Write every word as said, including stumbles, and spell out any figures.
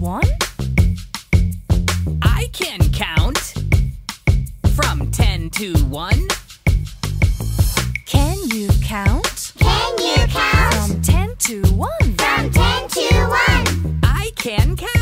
one? I can count from ten to one. Can you count? Can you count? From ten to one. From ten to one. I can count.